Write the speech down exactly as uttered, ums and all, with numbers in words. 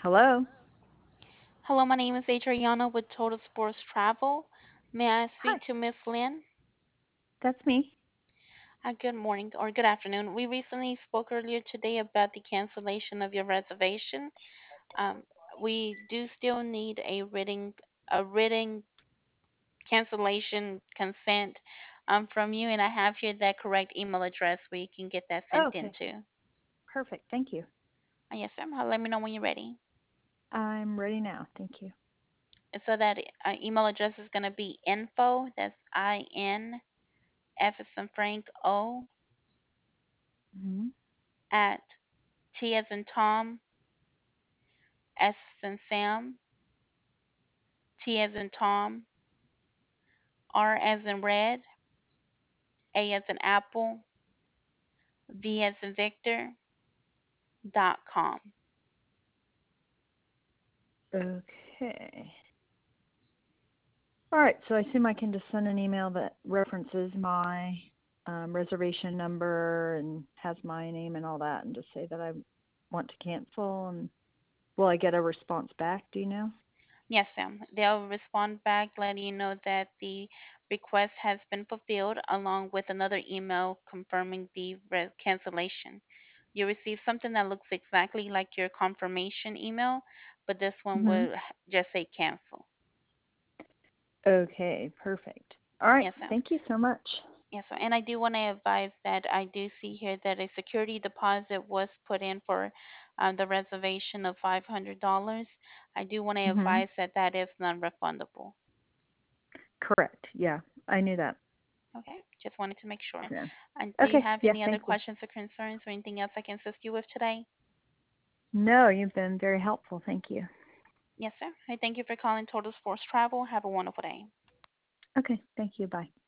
Hello. Hello, my name is Adriana with Total Sports Travel. May I Hi. speak to Miss Lynn? That's me. Uh, good morning or good afternoon. We recently spoke earlier today about the cancellation of your reservation. Um, we do still need a written a written cancellation consent um, from you, and I have here that correct email address where you can get that sent Okay. into. Perfect. Thank you. Uh, yes, sir. Uh, Let me know when you're ready. I'm ready now. Thank you. So that uh, email address is going to be info. That's I N F as in Frank O hmm at T as in Tom, S as in Sam, T as in Tom, R as in Red, A as in Apple, V as in Victor, dot com. Okay. All right. So I assume I can just send an email that references my um, reservation number and has my name and all that, and just say that I want to cancel. And will I get a response back? Do you know? Yes, Sam. They'll respond back letting you know that the request has been fulfilled along with another email confirming the re- cancellation. You receive something that looks exactly like your confirmation email, but this one hmm will just say cancel. Okay. Perfect. All right. Yes, Sam. Thank you so much. Yes, sir. And I do want to advise that I do see here that a security deposit was put in for um, the reservation of five hundred dollars. I do want to hmm advise that that is non-refundable. Correct. Yeah. I knew that. Okay, just wanted to make sure. Yeah. And do you Okay. have Yeah. any other Thank you. questions or concerns or anything else I can assist you with today? No, you've been very helpful. Thank you. Yes, sir. I thank you for calling Total Sports Travel. Have a wonderful day. Okay. Thank you. Bye.